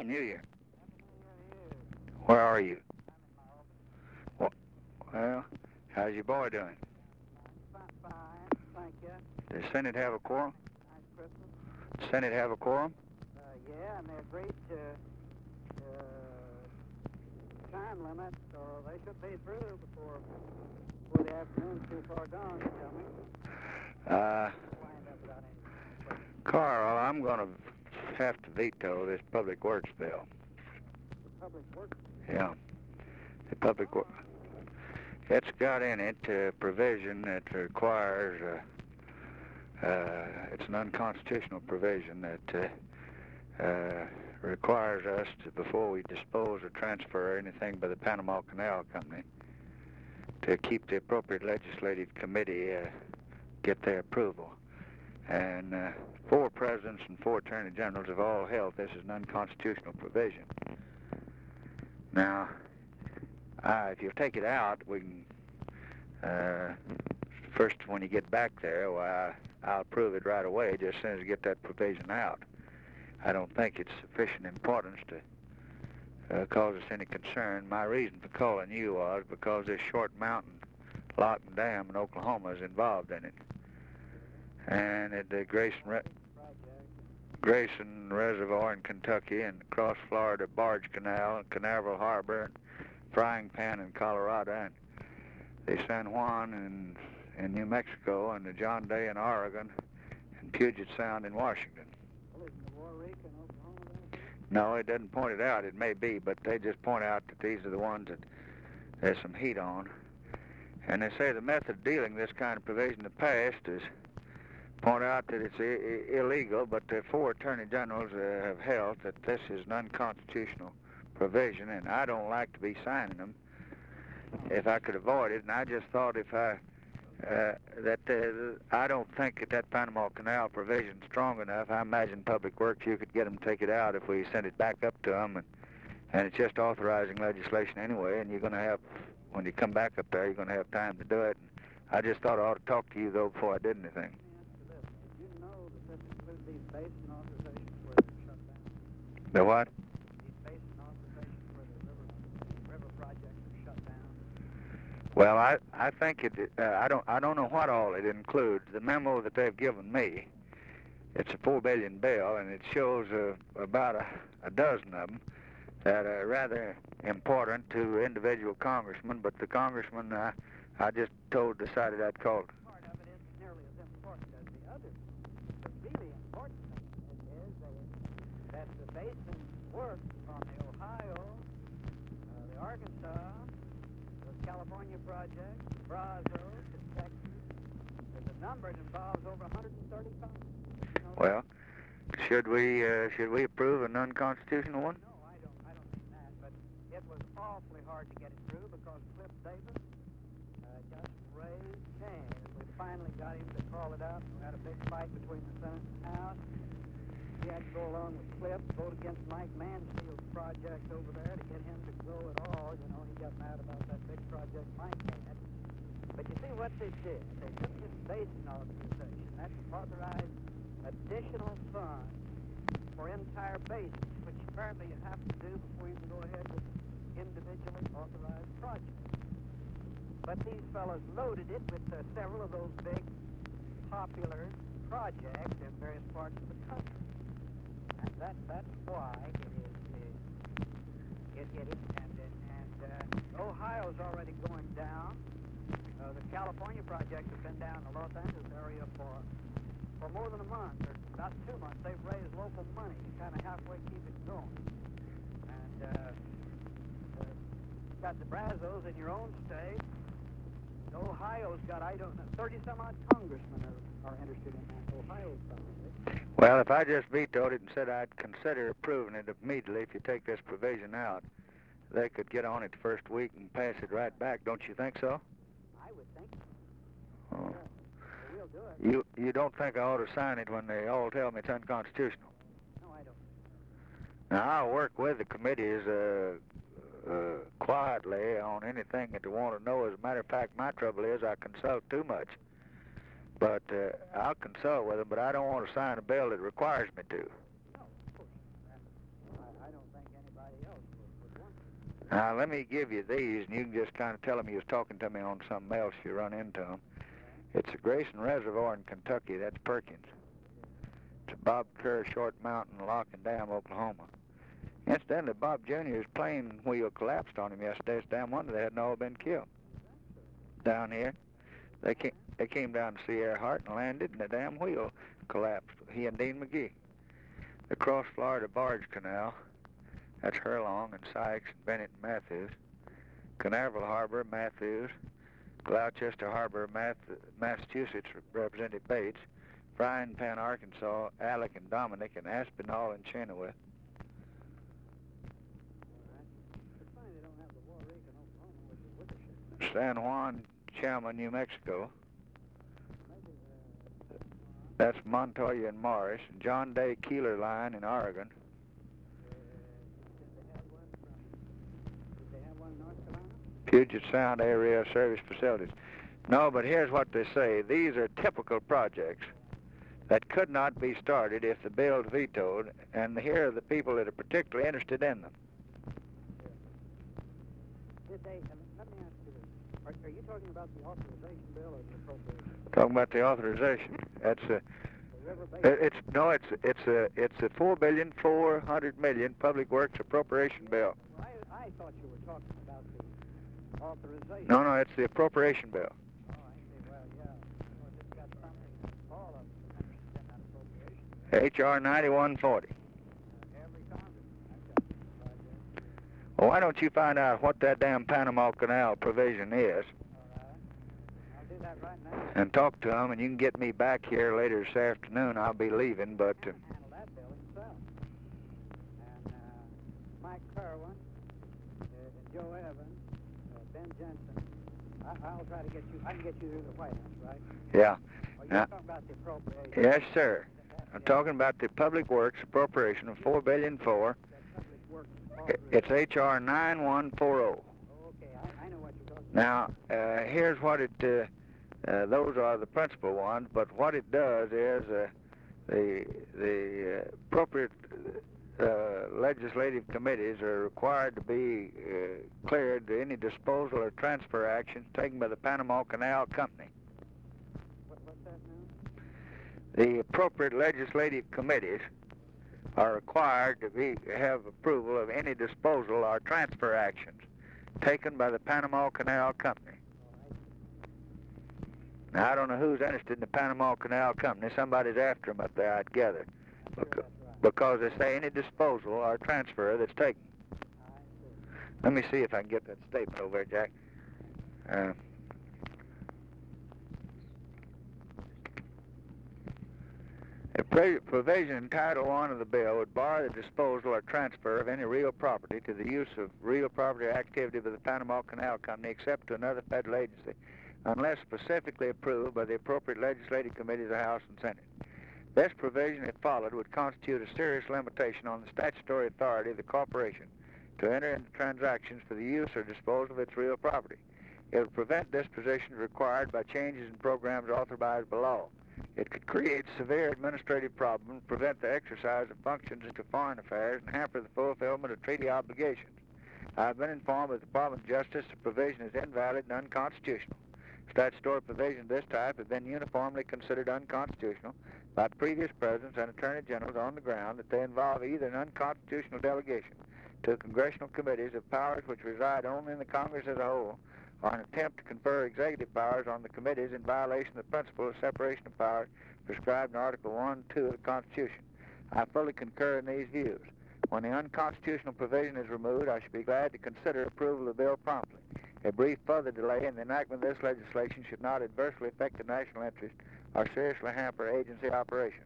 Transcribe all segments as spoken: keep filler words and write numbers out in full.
New Year. Where are you? Well, well, how's your boy doing? Fine, fine, thank you. Does the Senate have a quorum? Nice Christmas. The Senate have a quorum? Uh, yeah, and they agreed to uh, time limit, so they should be through before before the afternoon's too far gone. They tell me. Uh, We'll end up without any. Carl, I'm going to have to veto this Public Works bill. Public works. Yeah. The Public Works. It's got in it a provision that requires, uh, uh, it's an unconstitutional provision that uh, uh, requires us to, before we dispose or transfer anything by the Panama Canal Company, to keep the appropriate legislative committee, uh, get their approval. And uh, four presidents and four attorney generals have all held this is an unconstitutional provision. Now, uh, if you'll take it out, we can, uh, first when you get back there, well, I, I'll approve it right away just as soon as you get that provision out. I don't think it's sufficient importance to uh, cause us any concern. My reason for calling you was because this Short Mountain Lock and Dam in Oklahoma is involved in it. And at the Grayson, Re Grayson Reservoir in Kentucky and Cross Florida Barge Canal and Canaveral Harbor and Frying Pan in Colorado and the San Juan in, in New Mexico and the John Day in Oregon and Puget Sound in Washington. Well, isn't the Warwick in Oklahoma there? No, it doesn't point it out. It may be, but they just point out that these are the ones that there's some heat on. And they say the method of dealing this kind of provision in the past is point out that it's I illegal, but the four attorney generals uh, have held that this is an unconstitutional provision, and I don't like to be signing them if I could avoid it. And I just thought if I, uh, that uh, I don't think that that Panama Canal provision is strong enough. I imagine Public Works, you could get them to take it out if we send it back up to them, and, and it's just authorizing legislation anyway, and you're going to have, when you come back up there, you're going to have time to do it. And I just thought I ought to talk to you, though, before I did anything. Basin authorizations where they're shut down. The what? These basin authorizations where the river, river projects are shut down. Well, I I think it. Uh, I don't I don't know what all it includes. The memo that they've given me, it's a four billion bill, and it shows uh, about a, a dozen of them that are rather important to individual congressmen. But the congressman uh, I just told decided I'd call. Part of it isn't nearly as important as the others. The really important is that the basin works on the Ohio, uh, the Arkansas, the California project, Brazos, and Texas. There's a number that involves over one hundred thirty-five. You know, well, should we uh, should we approve an unconstitutional one? No, I don't. I don't mean that. But it was awfully hard to get it through because Cliff Davis uh, just raised Cain. We finally got him to call it out. We had a big fight between the Senate and House. He had to go along with Cliff, vote against Mike Mansfield's project over there to get him to go at all. You know, he got mad about that big project Mike had. But you see what they did? They took this basin authorization. That's authorized additional funds for entire basins, which apparently you have to do before you can go ahead with individually authorized projects. But these fellows loaded it with uh, several of those big popular projects in various parts of the country. And that, that's why it is, it, it is, and, and uh, Ohio's already going down. Uh, the California projects have been down in the Los Angeles area for, for more than a month, or about two months. They've raised local money to kind of halfway keep it going. And uh, uh, got the Brazos in your own state. Ohio's got, I don't know, thirty some odd congressmen are, are interested in that. Ohio's probably. Well, if I just vetoed it and said I'd consider approving it immediately if you take this provision out, they could get on it the first week and pass it right back. Don't you think so? I would think Oh. so. Yeah. Well, we'll do it. You you don't think I ought to sign it when they all tell me it's unconstitutional? No, I don't. Now, I'll work with the committees uh, uh, quietly on anything that they want to know. As a matter of fact, my trouble is I consult too much. But uh, I'll consult with them, but I don't want to sign a bill that requires me to. No, of course. I, I don't think Now, let me give you these, and you can just kind of tell them you was talking to me on something else if you run into them. It's a Grayson Reservoir in Kentucky. That's Perkins. It's a Bob Kerr Short Mountain Lock and Dam, Oklahoma. Incidentally, Bob Junior's plane wheel collapsed on him yesterday. It's damn wonder they hadn't all been killed. Down here, they came, they came down to see Earhart and landed, and the damn wheel collapsed. He and Dean McGee. The Cross Florida Barge Canal, that's Hurlong and Sykes and Bennett and Matthews. Canaveral Harbor, Matthews. Gloucester Harbor, Math, Massachusetts, Representative Bates. Frying Pan, Arkansas, Alec and Dominic, and Aspinall and Chenoweth. San Juan, Chalma, New Mexico. That's Montoya and Morris. And John Day Keeler Line in Oregon. Puget Sound Area Service Facilities. No, but here's what they say. These are typical projects that could not be started if the bill's vetoed, and here are the people that are particularly interested in them. Did they, um, let me ask you this. Are, are you talking about the authorization bill or the appropriation? Talking about the authorization. That's a, The it's, no, it's, it's a, it's a four billion, four hundred million Public Works appropriation bill. Well, I, I thought you were talking about the authorization. No, no, it's the appropriation bill. Oh, I see. Well, yeah. Well, it's got something, all of them interested in that appropriation. H R ninety-one forty. Every Congress. I've got this idea. Well, why don't you find out what that damn Panama Canal provision is, All right. I'll do that right now. and talk to them, and you can get me back here later this afternoon. I'll be leaving, but uh, Handle that bill himself. And uh, Mike Kerwin, uh, and Joe Evans, uh, Ben Jensen. I, I'll try to get you. I can get you to the White House, right? yeah. Oh, you're Yeah. talking about the appropriation. Yes, sir. That- I'm yeah, talking about the Public Works appropriation of four billion four. that public works It's authorization. H R nine one forty. Oh, okay, I, I know what you're talking about. Now, uh, here's what it. Uh, uh, those are the principal ones, but what it does is uh, the the uh, appropriate uh, legislative committees are required to be uh, cleared to any disposal or transfer actions taken by the Panama Canal Company. What, what's that now? The appropriate legislative committees are required to be have approval of any disposal or transfer actions taken by the Panama Canal Company. Now, I don't know who's interested in the Panama Canal Company. Somebody's after them up there, I'd gather, I'm sure Beca- that's right. because they say any disposal or transfer that's taken. I see. Let me see if I can get that statement over there, Jack. Uh, A pre- provision in Title One of the bill would bar the disposal or transfer of any real property to the use of real property activity by the Panama Canal Company except to another federal agency, unless specifically approved by the appropriate legislative committees of the House and Senate. This provision, if followed, would constitute a serious limitation on the statutory authority of the corporation to enter into transactions for the use or disposal of its real property. It would prevent dispositions required by changes in programs authorized by law. It could create severe administrative problems, prevent the exercise of functions into foreign affairs, and hamper the fulfillment of treaty obligations. I have been informed by the Department of Justice the provision is invalid and unconstitutional. Statutory provisions of this type have been uniformly considered unconstitutional by previous presidents and attorney generals on the ground that they involve either an unconstitutional delegation to congressional committees of powers which reside only in the Congress as a whole, or an attempt to confer executive powers on the committees in violation of the principle of separation of powers prescribed in Article one and two of the Constitution. I fully concur in these views. When the unconstitutional provision is removed, I should be glad to consider approval of the bill promptly. A brief further delay in the enactment of this legislation should not adversely affect the national interest or seriously hamper agency operation.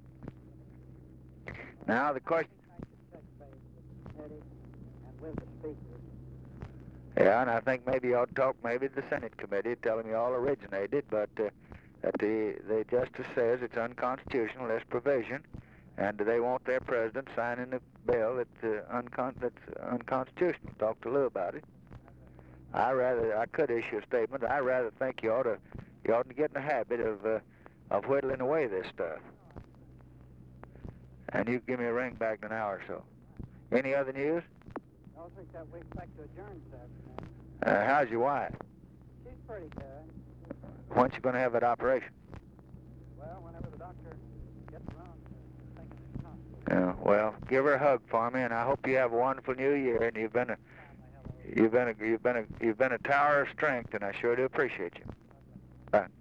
Now the question... I should touch base with the committee and with the speaker. Yeah, and I think maybe you ought to talk maybe to the Senate committee, tell them you all originated, but uh, that the, the justice says it's unconstitutional, this provision, and they want their president signing a bill that's, uh, uncon- that's unconstitutional. Talk to Lou about it. I rather, I could issue a statement. I rather think you ought to, you ought to get in the habit of, uh, of whittling away this stuff. And you give me a ring back in an hour or so. Any other news? Also, except we expect to adjourn this afternoon. Uh, how's your wife? She's pretty good. When's she going to have that operation? Well, whenever the doctor gets around to thinking it's not. Yeah, well, give her a hug for me, and I hope you have a wonderful new year. And you've been a, you've been a, you've been a, you've been a tower of strength, and I sure do appreciate you. Bye.